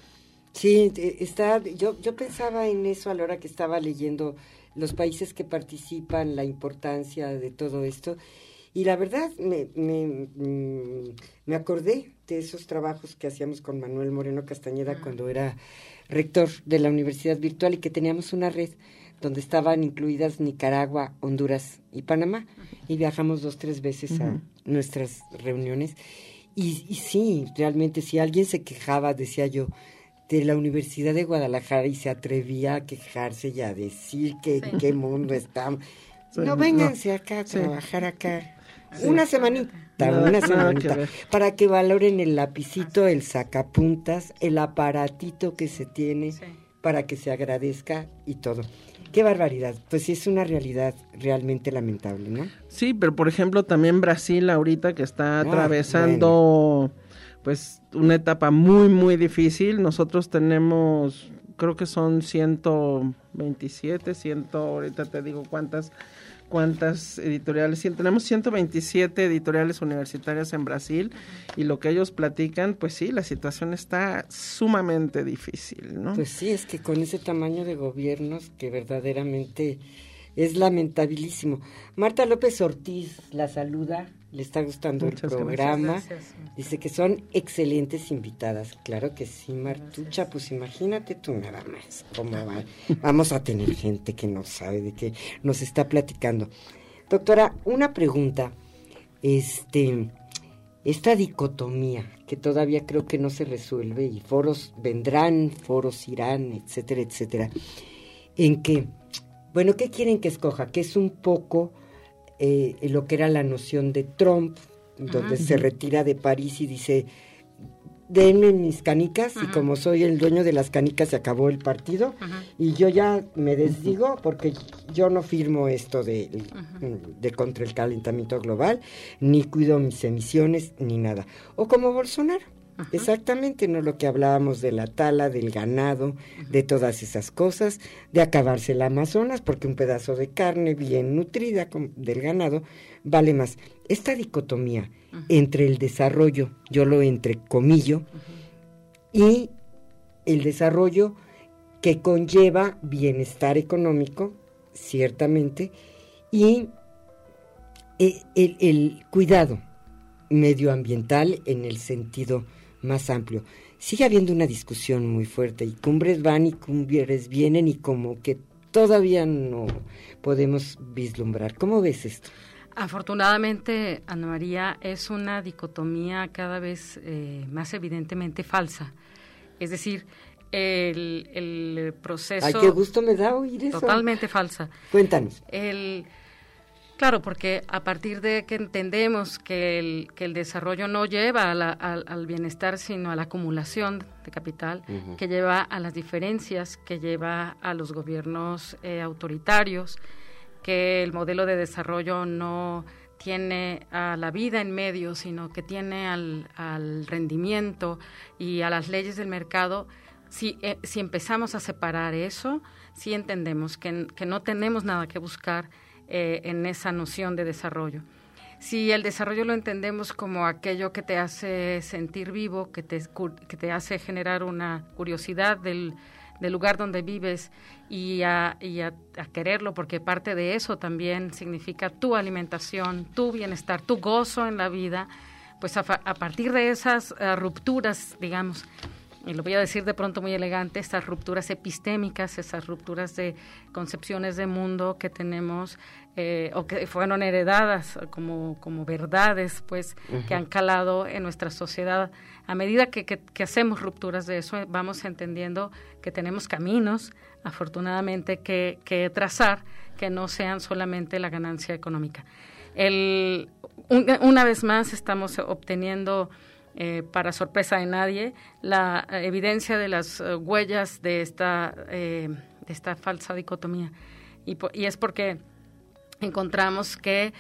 Sí, está, yo, yo pensaba en eso a la hora que estaba leyendo los países que participan, la importancia de todo esto, y la verdad me, me, me acordé de esos trabajos que hacíamos con Manuel Moreno Castañeda uh-huh. cuando era rector de la Universidad Virtual, y que teníamos una red donde estaban incluidas Nicaragua, Honduras y Panamá, uh-huh. y viajamos dos, tres veces uh-huh. a nuestras reuniones, y, y sí, realmente si alguien se quejaba, decía yo, de la Universidad de Guadalajara y se atrevía a quejarse y a decir que sí. en qué mundo estamos. Sí, no, vénganse no. acá a sí. trabajar acá. Sí. Una semanita, nada, una semanita, que para que valoren el lapicito, el sacapuntas, el aparatito que se tiene, sí. para que se agradezca y todo. ¡Qué barbaridad! Pues sí, es una realidad realmente lamentable, ¿no? Sí, pero por ejemplo también Brasil ahorita que está atravesando... Ah, bueno. pues una etapa muy muy difícil. Nosotros tenemos, creo que son ciento veintisiete, cien, ahorita te digo cuántas cuántas editoriales, tenemos ciento veintisiete editoriales universitarias en Brasil, y lo que ellos platican, pues sí, la situación está sumamente difícil, ¿no? Pues sí, es que con ese tamaño de gobiernos que verdaderamente es lamentabilísimo. Marta López Ortiz la saluda, le está gustando Muchas el programa, gracias. Dice que son excelentes invitadas. Claro que sí, Martucha, gracias. Pues imagínate tú nada más cómo va. Vamos a tener gente que no sabe de qué nos está platicando. Doctora, una pregunta, este, esta dicotomía que todavía creo que no se resuelve, y foros vendrán, foros irán, etcétera, etcétera, en que, bueno, ¿qué quieren que escoja? Que es un poco eh, lo que era la noción de Trump, donde uh-huh. se retira de París y dice, denme mis canicas, uh-huh. y como soy el dueño de las canicas se acabó el partido, uh-huh. y yo ya me desdigo porque yo no firmo esto de, uh-huh. de contra el calentamiento global, ni cuido mis emisiones, ni nada. O como Bolsonaro. Uh-huh. Exactamente, no lo que hablábamos de la tala, del ganado, uh-huh. de todas esas cosas, de acabarse el Amazonas, porque un pedazo de carne bien nutrida con, del ganado vale más. Esta dicotomía uh-huh. entre el desarrollo, yo lo entrecomillo, uh-huh. y el desarrollo que conlleva bienestar económico, ciertamente, y el, el, el cuidado medioambiental en el sentido más amplio. Sigue habiendo una discusión muy fuerte, y cumbres van y cumbres vienen, y como que todavía no podemos vislumbrar. ¿Cómo ves esto? Afortunadamente, Ana María, es una dicotomía cada vez eh, más evidentemente falsa. Es decir, el, el proceso... Ay, qué gusto me da oír eso. Totalmente falsa. Cuéntanos. El, claro, porque a partir de que entendemos que el, que el desarrollo no lleva a la, al, al bienestar, sino a la acumulación de capital, uh-huh. que lleva a las diferencias, que lleva a los gobiernos eh, autoritarios, que el modelo de desarrollo no tiene a la vida en medio, sino que tiene al, al rendimiento y a las leyes del mercado. Si, eh, si empezamos a separar eso, sí entendemos que, que no tenemos nada que buscar eh, en esa noción de desarrollo. Si el desarrollo lo entendemos como aquello que te hace sentir vivo, que te, que te hace generar una curiosidad del, del lugar donde vives y, a, y a, a quererlo, porque parte de eso también significa tu alimentación, tu bienestar, tu gozo en la vida, pues a, a partir de esas uh, rupturas, digamos, y lo voy a decir de pronto muy elegante, estas rupturas epistémicas, esas rupturas de concepciones de mundo que tenemos eh, o que fueron heredadas como, como verdades, pues, uh-huh. que han calado en nuestra sociedad. A medida que, que, que hacemos rupturas de eso, vamos entendiendo que tenemos caminos, afortunadamente, que, que trazar, que no sean solamente la ganancia económica. El, un, una vez más estamos obteniendo... Eh, para sorpresa de nadie, la eh, evidencia de las uh, huellas de esta, eh, de esta falsa dicotomía. Y, po- y es porque encontramos que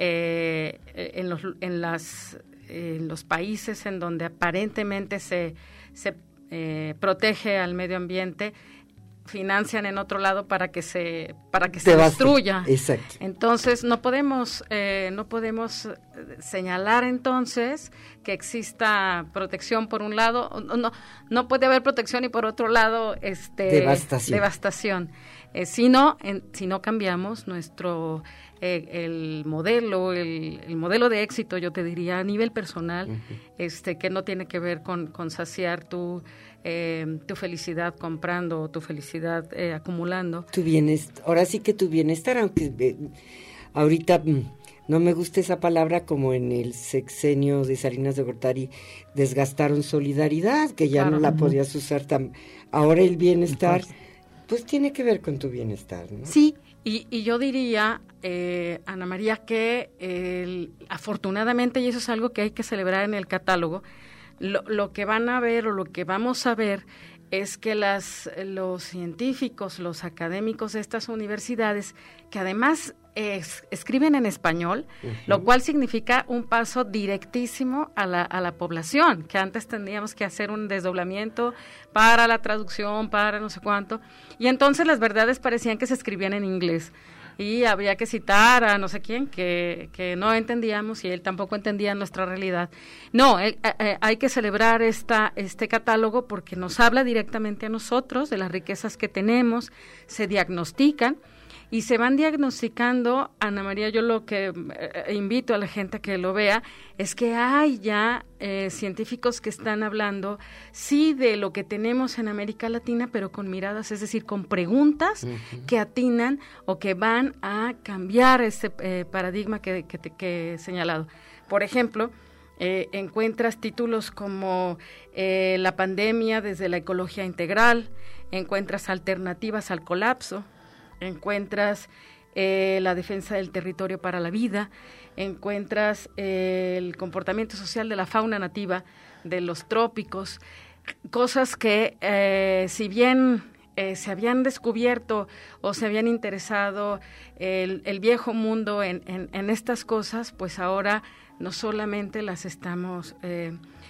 eh, en, los, en, las, eh, en los países en donde aparentemente se, se eh, protege al medio ambiente, financian en otro lado para que se para que se destruya. Exacto. Entonces no podemos eh, no podemos señalar entonces que exista protección por un lado, no no puede haber protección y por otro lado este devastación. devastación. Eh, si no en, si no cambiamos nuestro eh, el modelo el, el modelo de éxito, yo te diría a nivel personal, uh-huh. este que no tiene que ver con, con saciar tu Eh, tu felicidad comprando, tu felicidad eh, acumulando. Tu bienestar, ahora sí que tu bienestar, aunque eh, ahorita mm, no me gusta esa palabra, como en el sexenio de Salinas de Gortari desgastaron solidaridad, que ya claro, no la uh-huh. podías usar tan... Ahora el bienestar, pues tiene que ver con tu bienestar, ¿no? Sí, y, y yo diría, eh, Ana María, que eh, afortunadamente, y eso es algo que hay que celebrar en el catálogo, Lo, lo que van a ver o lo que vamos a ver es que las, los científicos, los académicos de estas universidades, que además es, escriben en español, uh-huh. lo cual significa un paso directísimo a la, a la población, que antes tendríamos que hacer un desdoblamiento para la traducción, para no sé cuánto, y entonces las verdades parecían que se escribían en inglés. Y había que citar a no sé quién que, que no entendíamos y él tampoco entendía nuestra realidad. No, eh, eh, hay que celebrar esta, este catálogo porque nos habla directamente a nosotros de las riquezas que tenemos, se diagnostican y se van diagnosticando. Ana María, yo lo que eh, invito a la gente a que lo vea es que hay ya eh, científicos que están hablando, sí, de lo que tenemos en América Latina, pero con miradas, es decir, con preguntas uh-huh. que atinan o que van a cambiar ese eh, paradigma que, que, que he señalado. Por ejemplo, eh, encuentras títulos como eh, la pandemia desde la ecología integral, encuentras alternativas al colapso, encuentras eh, la defensa del territorio para la vida, encuentras eh, el comportamiento social de la fauna nativa de los trópicos, cosas que eh, si bien eh, se habían descubierto o se habían interesado el, el viejo mundo en, en, en estas cosas, pues ahora no solamente las estamos eh,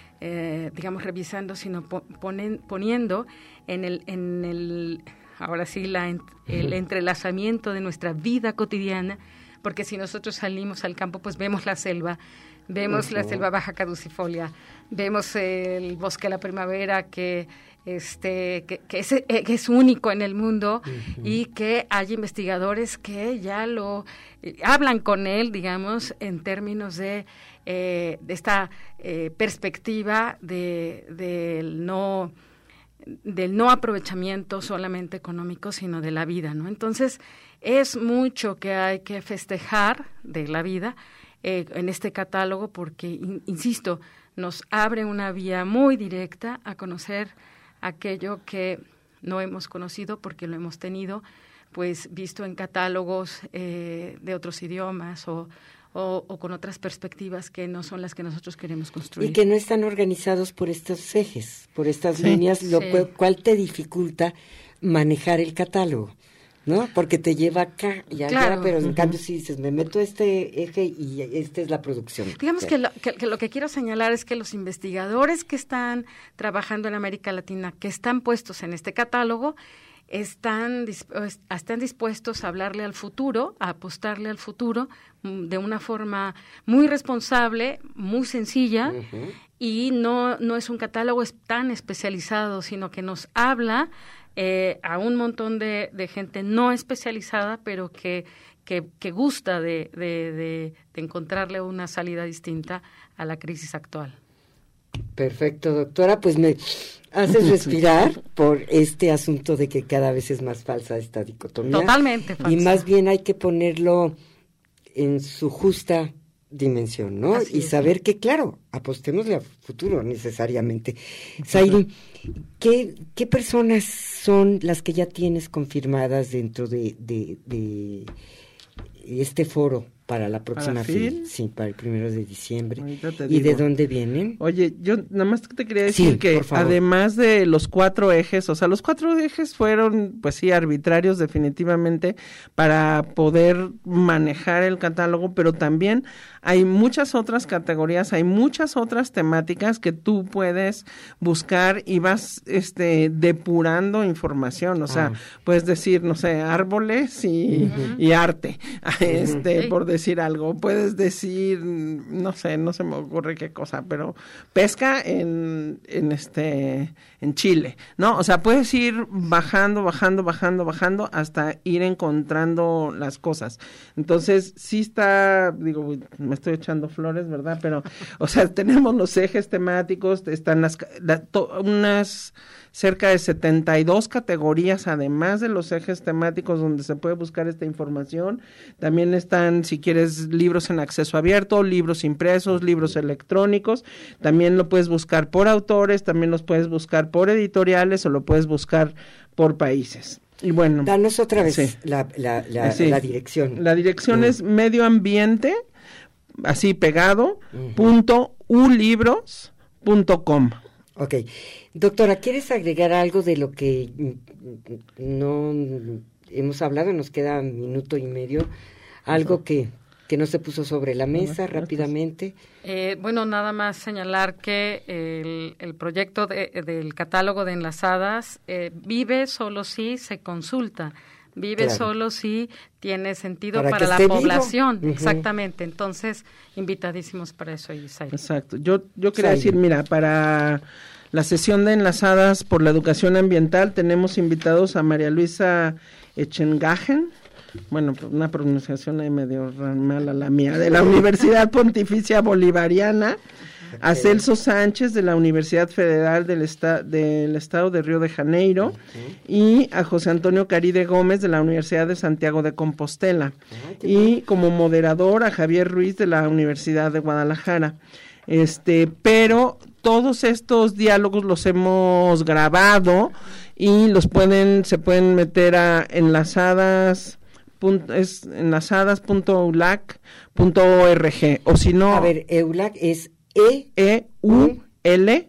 eh, digamos revisando, sino po- ponen, poniendo en el en el ahora sí, la, el entrelazamiento de nuestra vida cotidiana, porque si nosotros salimos al campo, pues vemos la selva, vemos uh-huh. la selva baja caducifolia, vemos el bosque de la primavera que este que, que, es, que es único en el mundo uh-huh. y que hay investigadores que ya lo eh, hablan con él, digamos, en términos de, eh, de esta eh, perspectiva de del no del no aprovechamiento solamente económico, sino de la vida, ¿no? Entonces, es mucho que hay que festejar de la vida eh, en este catálogo porque, in, insisto, nos abre una vía muy directa a conocer aquello que no hemos conocido porque lo hemos tenido pues visto en catálogos eh, de otros idiomas o, o, o con otras perspectivas que no son las que nosotros queremos construir. Y que no están organizados por estos ejes, por estas sí, líneas, lo sí. cual, cual te dificulta manejar el catálogo, ¿no? Porque te lleva acá y allá, claro. pero en uh-huh. cambio si dices, me meto este eje y esta es la producción. Digamos o sea, que, lo, que, que lo que quiero señalar es que los investigadores que están trabajando en América Latina, que están puestos en este catálogo, están, están dispuestos a hablarle al futuro, a apostarle al futuro de una forma muy responsable, muy sencilla, uh-huh. y no, no es un catálogo tan especializado, sino que nos habla eh, a un montón de, de gente no especializada, pero que, que, que gusta de, de, de, de encontrarle una salida distinta a la crisis actual. Perfecto, doctora, pues me haces respirar por este asunto de que cada vez es más falsa esta dicotomía. Totalmente falsa. Y más bien hay que ponerlo en su justa dimensión, ¿no? Así y es. Saber que, claro, apostémosle a futuro necesariamente. Zairi, ¿qué, ¿qué personas son las que ya tienes confirmadas dentro de, de, de este foro? Para la próxima FIL, sí, para el primero de diciembre. ¿Y de dónde vienen? Oye, yo nada más te quería decir sí, que además de los cuatro ejes, o sea, los cuatro ejes fueron, pues sí, arbitrarios definitivamente para poder manejar el catálogo, pero también hay muchas otras categorías, hay muchas otras temáticas que tú puedes buscar y vas este depurando información, o sea, ah. puedes decir, no sé, árboles y, uh-huh. y arte, este, uh-huh. por decir algo, puedes decir, no sé, no se me ocurre qué cosa, pero pesca en, en este, en Chile, ¿no? O sea, puedes ir bajando, bajando, bajando, bajando hasta ir encontrando las cosas. Entonces, sí está, digo, me estoy echando flores, ¿verdad? Pero, o sea, tenemos los ejes temáticos, están las, la, to, unas cerca de setenta y dos categorías, además de los ejes temáticos donde se puede buscar esta información. También están, si quieres, libros en acceso abierto, libros impresos, libros electrónicos. También lo puedes buscar por autores, también los puedes buscar por editoriales o lo puedes buscar por países. Y bueno, danos otra vez sí. la, la, la, sí. la dirección. La dirección uh. es medioambiente, así pegado, uh-huh. punto ulibros punto com. Ok. Doctora, ¿quieres agregar algo de lo que no hemos hablado? Nos queda un minuto y medio. Algo que, que no se puso sobre la mesa rápidamente. Eh, bueno, nada más señalar que el, el proyecto de, del catálogo de enlazadas eh, vive solo si se consulta. Vive claro. solo si tiene sentido para, para la población, uh-huh. exactamente. Entonces, invitadísimos para eso, Isaí. Exacto. Yo yo quería Isaí. decir, mira, para la sesión de enlazadas por la educación ambiental tenemos invitados a María Luisa Echengajen, bueno, una pronunciación ahí medio mala la mía, de la Universidad Pontificia Bolivariana, a Celso Sánchez de la Universidad Federal del, esta, del Estado de Río de Janeiro, uh-huh. y a José Antonio Caride Gómez de la Universidad de Santiago de Compostela, uh-huh. y como moderador a Javier Ruiz de la Universidad de Guadalajara. Este, pero todos estos diálogos los hemos grabado y los pueden, se pueden meter a enlazadas punto, es enlazadas punto u l a c punto org, o si no, a ver, E U L A C es E E U L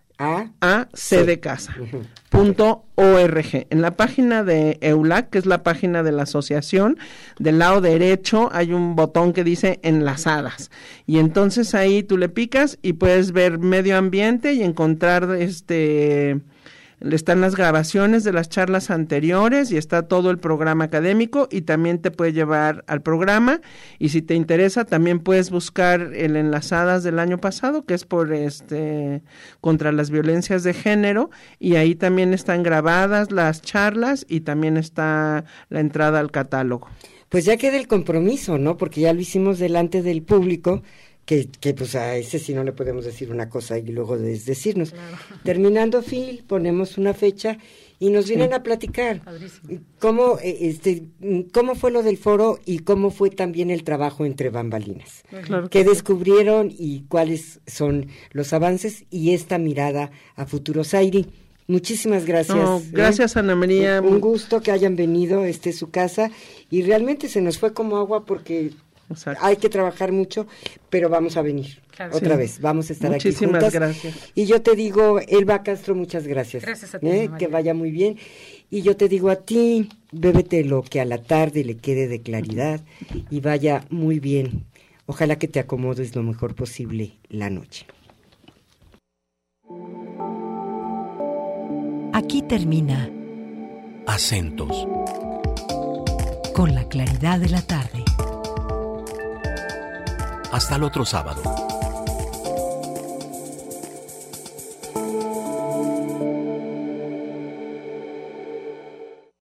A A C de casa uh-huh. punto org. En la página de E U L A C, que es la página de la asociación, del lado derecho hay un botón que dice enlazadas, y entonces ahí tú le picas y puedes ver medio ambiente y encontrar este están las grabaciones de las charlas anteriores y está todo el programa académico, y también te puede llevar al programa, y si te interesa también puedes buscar el enlazadas del año pasado, que es por este contra las violencias de género, y ahí también están grabadas las charlas y también está la entrada al catálogo. Pues ya queda el compromiso, ¿no? Porque ya lo hicimos delante del público, que, que pues a ese sí no le podemos decir una cosa y luego desdecirnos. Claro. Terminando Phil, ponemos una fecha y nos vienen sí. a platicar cómo, este, cómo fue lo del foro y cómo fue también el trabajo entre bambalinas. Claro que qué descubrieron y cuáles son los avances y esta mirada a futuro. Zairi, Muchísimas gracias. No, gracias, ¿eh? Ana María. Un gusto que hayan venido, este es su casa, y realmente se nos fue como agua porque Exacto. hay que trabajar mucho, pero vamos a venir claro, otra sí. vez, vamos a estar Muchísimas aquí juntas. Gracias. Y yo te digo, Elba Castro, muchas gracias. Gracias a ti, ¿eh? Que vaya muy bien. Y yo te digo a ti, bébete lo que a la tarde le quede de claridad y vaya muy bien. Ojalá que te acomodes lo mejor posible la noche. Aquí termina Acentos con la claridad de la tarde. Hasta el otro sábado.